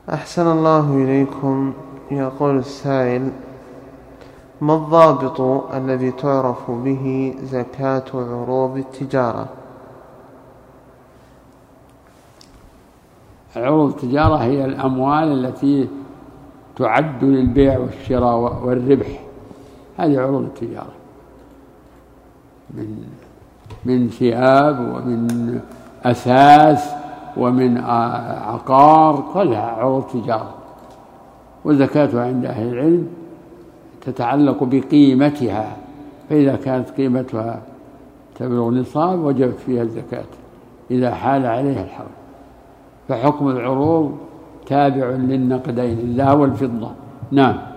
أحسن الله إليكم. يقول السائل: ما الضابط الذي تعرف به زكاة عروض التجارة؟ عروض التجارة هي الأموال التي تعد للبيع والشراء والربح، هذه عروض التجارة من ثياب ومن أثاث ومن عقار، كلها عروض تجارة. وزكاتها عند أهل العلم تتعلق بقيمتها، فإذا كانت قيمتها تبلغ نصاب وجبت فيها الزكاة إذا حال عليها الحول. فحكم العروض تابع للنقدين، الذهب والفضة. نعم.